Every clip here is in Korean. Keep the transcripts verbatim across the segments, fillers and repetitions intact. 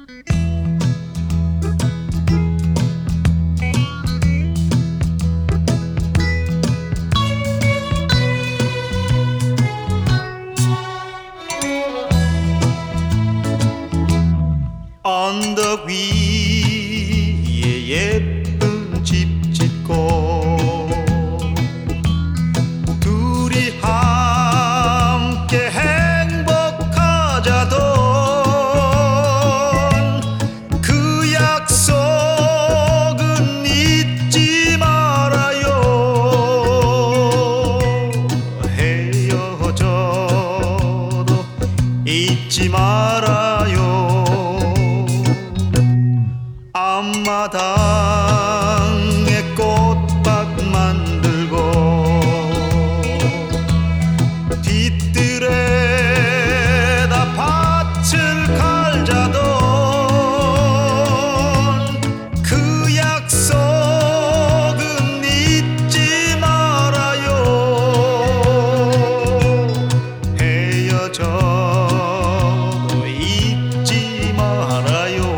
언덕 위에 예쁜 집 짓고 둘이 함께 행복하자던 그 약속은 잊지 말아요. 헤어져도 잊지 말아요. 앞마당에 꽃밭 만들고 뒤뜰에다 밭을 갈자던 그 약속은 잊지 말아요. 헤어져도 잊지 말아요.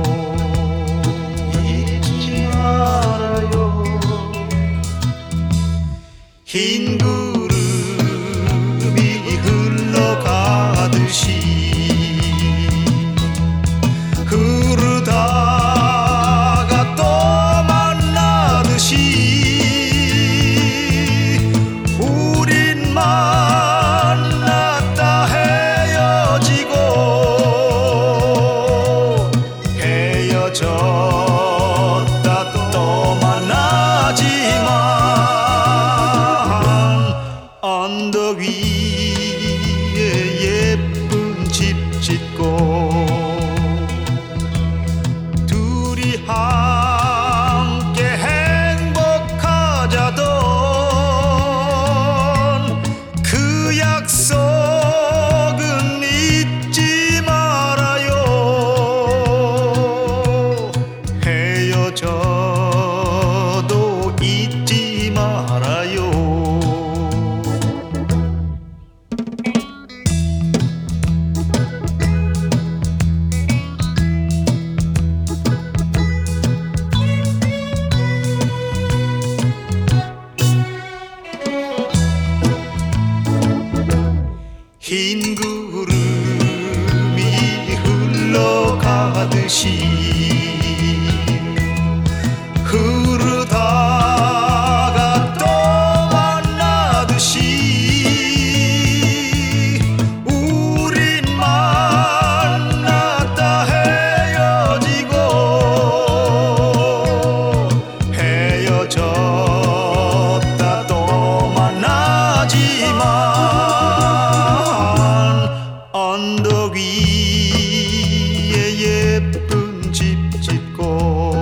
흰 구름이 흘러가듯이 흐르다가 또 만나듯이 우린 만났다 헤어지고 헤어졌다 또 만나지만 언덕 위에 예쁜 집 짓고 둘이 함께 행복하자던 그 약속은 잊지 말아요. 헤어져도 잊지 말아요. 흰 구름이 흘러가듯이 흐르다가 또 만나듯이 우린 만났다 헤어지고 헤어졌다 또 만나지만 언덕 위에 예쁜 집 짓고